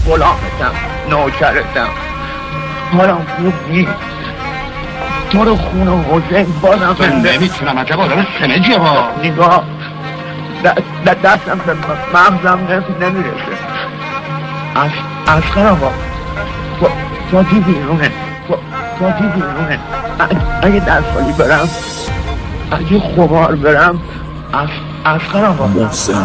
غلامتم، نوکرتم. حالم خوب نیست. تو رو خونه حسین بازم من نمیتونم عجب آدم سنجیه با نگاه دستم به مغزم نمیرسه. اسقر آقا فاتی بیرونه. اگه دستالی برم، اگه خمار برم، اسقر آقا محسن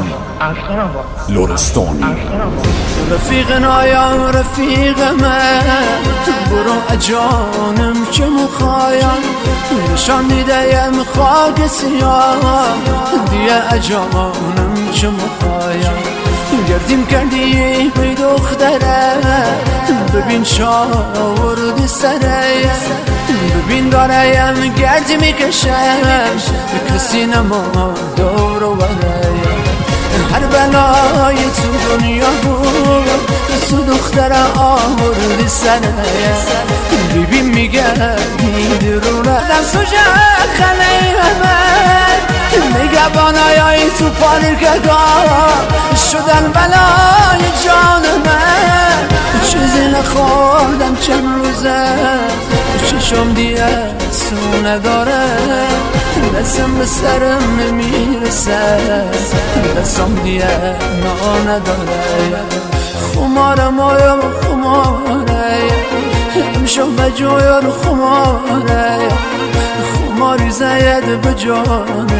لرستانی. رفیق نایم رفیق من، برو اجانم که مخایم نشان دیدیم خاک سیاه، دیگه اجانم که مخایم گردیم کردی بی دختره، ببین شاوردی سره، ببین داریم گردی میکشم کسی نما دور و برایم. هر بلای تو دنیا بود تو دختره آوردی سره، ببین میگردی درونه دست و جخنه من میگه بانایی تو پارکگاه شدن بلای جان من. چیزی نخوردم چند روزه، چشم دیگه سو نداره، دستم به سرم نمیرسه، دستم دیگه نا نداره. خمارم آیا خماره، امشب بجویر خماره، خماری زید بجانه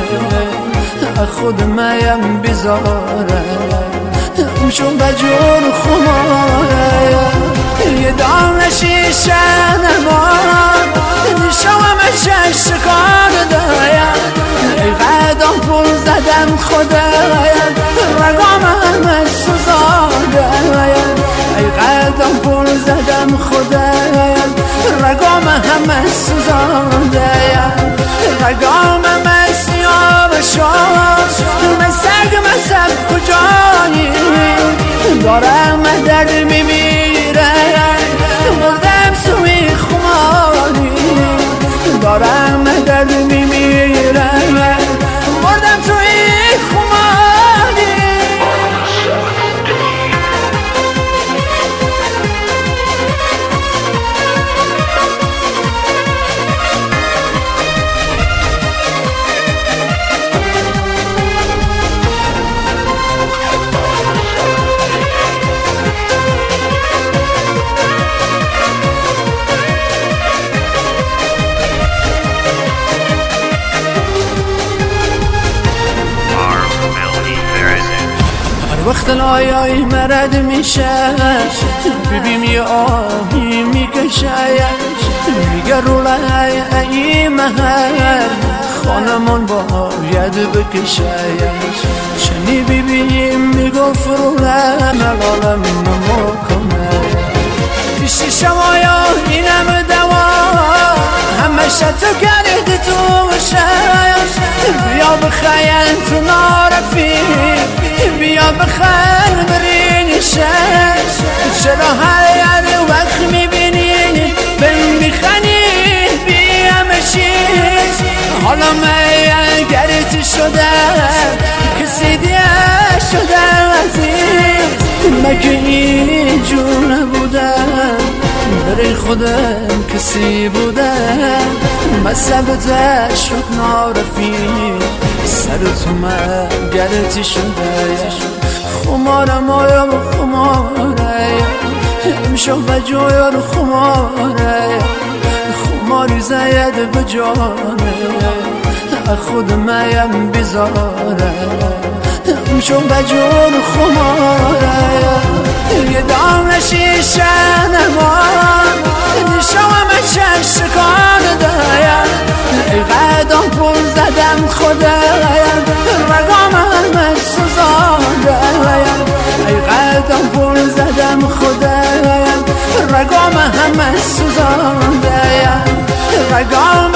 خود مایم بزاره. امشب بجور خماره، یه دانه شیشه نمان نشوام شکار دایم. ای قدم پول زدم خدایم، رگام همه سوزاندایم. ای قدم پول زدم خدایم، رگام همه سوزاندایم. رگام همه سیاه بشد مسگ مسب کجایی، دارم درد میمیره مردم سوی خماری، دارم درد میمیره مردم توی خماری. وقت لایای مرد میشه، ببین یه آهی میکشه، میگه رولای ای مهر خانمان باید بکشه. چنی ببینیم میگفت رولای ملالم نمکنه، پیشی شمایا اینم دوا همش تو گرد تو بشه. بیا بخیل تو نارفی، بیا بخیر برینشه، چرا هر وقت میبینی بهم میخنی بیامشی. حالا من گرتی شده کسی دیگه شده عزیز، مگه اینجور نبودم برای خودم کسی بودم. مذهبت شد نارفی سر تو من گرتی شده. خمارم آیا خماره، امشب بجویر خماره، خماری زید بجانه خود مایم بزاره. امشب بجور خماره، یه دانه شیشه نمان نشوام شکار دایم. ای قدم پول زدم خدایم، رگام همه سوزاندایم. ای قدم پول زدم خدایم، رگام همه سوزاندایم. رگام